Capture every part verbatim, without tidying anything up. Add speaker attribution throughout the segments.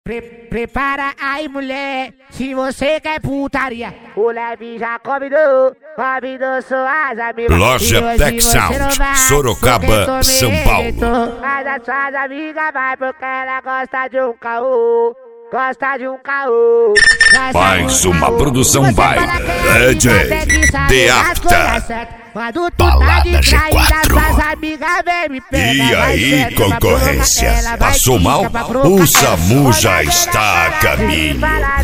Speaker 1: Pre prepara aí, mulher, se você quer putaria. O Leve já convidou, convidou suas amigas.
Speaker 2: Loja Tech Sound, Sorocaba, São Paulo.
Speaker 1: Mas as suas amigas vai porque ela gosta de um caô. Gosta de um caô.
Speaker 2: Mais uma produção by D J The After.
Speaker 1: Quando tu tá de traída, suas amigas vem me pegar.
Speaker 2: E aí, concorrência? Passou mal? O SAMU já está a caminho.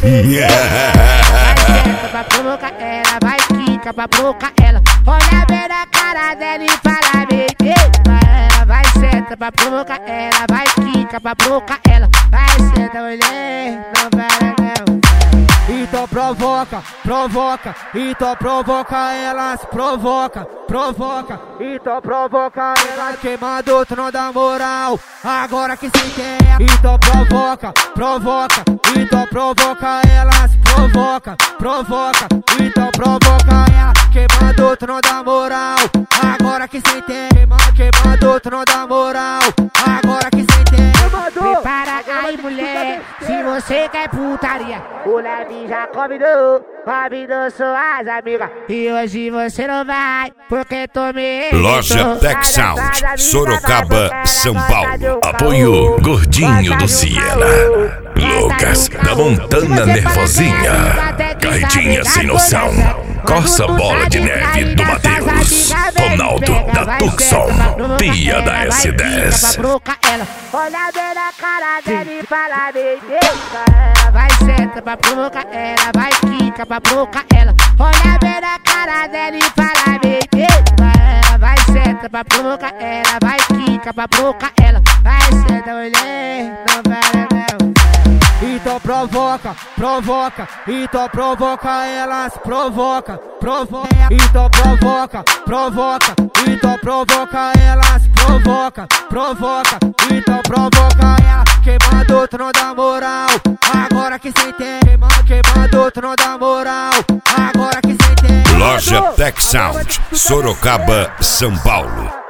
Speaker 1: Vai pra provocar ela, vai quica pra provocar ela. Olha bem na cara dela e fala bem. Ela vai senta pra provocar ela, vai quica pra provocar ela. Vai senta, mulher, não para não.
Speaker 3: Então provoca, provoca, então provoca elas, provoca, provoca, então provoca elas, queimando o trono da moral, agora que se quer. Então provoca, provoca, então provoca elas, provoca, provoca, então provoca elas, queimando o trono da moral, agora que se quer. Queimando o trono da moral, agora que se quer.
Speaker 1: Prepara aí, mulher, se você quer putaria. O Leve já convidou, convidou suas amigas. E hoje você não vai, porque tomei.
Speaker 2: Loja Tech Sound, Sorocaba, São Paulo. Apoio Gordinho do Siena. Lucas da Montana Nervosinha. Carretinha sem noção. Corsa Bola de Neve do Matheus. Ronaldo da Tucson. Pia da S dez.
Speaker 1: Olha bem na cara dela e fala bem. Ela vai senta pra provocar ela, vai quica pra provocar ela. Olha bem na cara dela e fala bem. Ela vai senta pra provocar ela, vai quica pra provocar ela. Vai senta, mulher, não para não.
Speaker 3: Então provoca, provoca, então provoca elas, provoca, provoca, então provoca, provoca, então provoca elas, provoca, provoca, então provoca ela, queimando o trono da moral, agora que se tem, queimando o trono da moral, agora que se tem.
Speaker 2: Loja Tech Sound, Sorocaba, São Paulo.